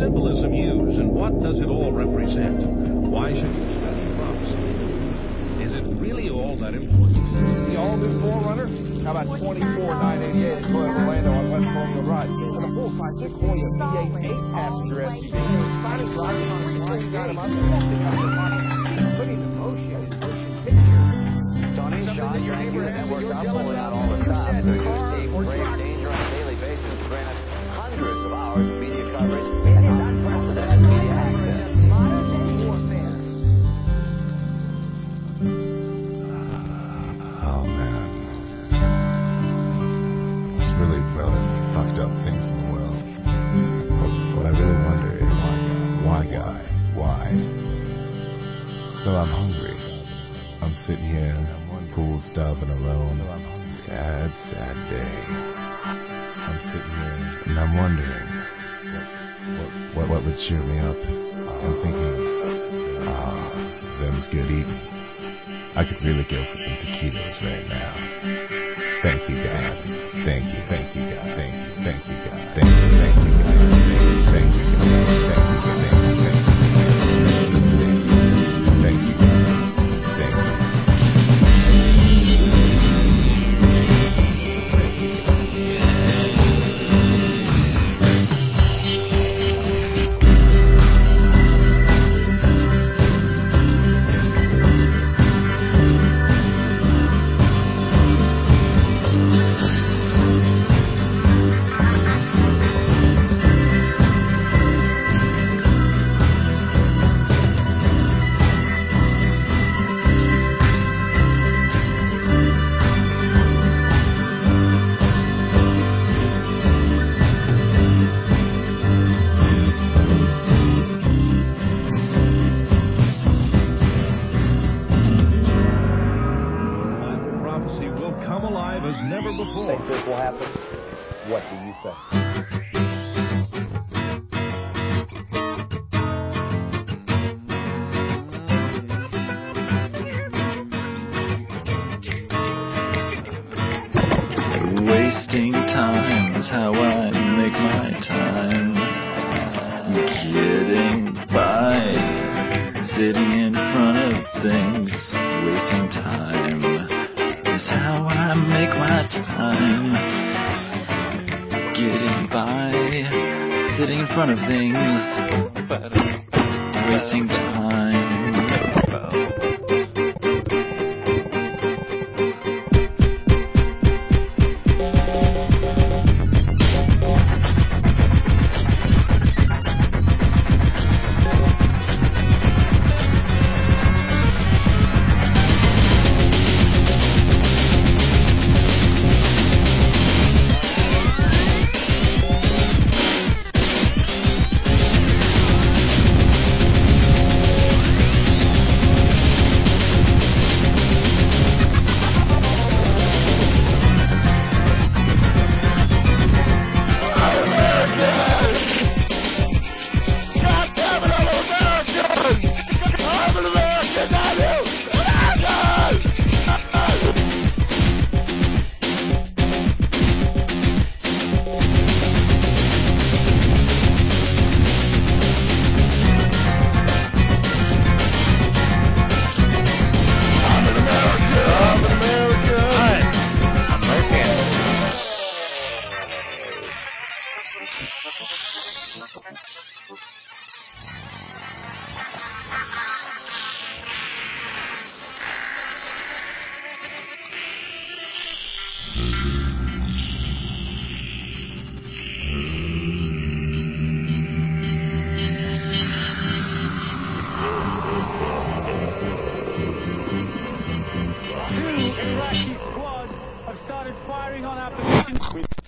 symbolism used, and what does it all represent? Why should you study prophecy? Is it really all that important? The all-new 4Runner? How about 24,988 in Orlando on West Colonial Drive? And the full-size Sequoia V8 8-passenger SUV. Started driving on 3 got him up and walking out the money. Putting the motion picture. Tony, Sean, your angular networks are pulling out all the stops. So use team brave danger on a daily basis to grant us hundreds of hours of media coverage and unprecedented media access. Modern warfare. Oh man, there's really rather fucked up things in the world. What I really wonder is, why guy? Why? So I'm hungry. I'm sitting here, pool starving alone. Sad, sad day. I'm sitting here and I'm wondering, what would cheer me up? I'm thinking, them's good eating. I could really go for some taquitos right now. Thank you, God. Thank you, God. Thank you, God. Thank you, God. Thank you, God. Thank you, God. Thank you, God. Thank you, God. As never before. Think this will happen? What do you think? Wasting time is how I make my time. Getting by, sitting in front of things, wasting time is how I make my time. Getting by, sitting in front of things, wasting time. Iraqi squads have started firing on our positions.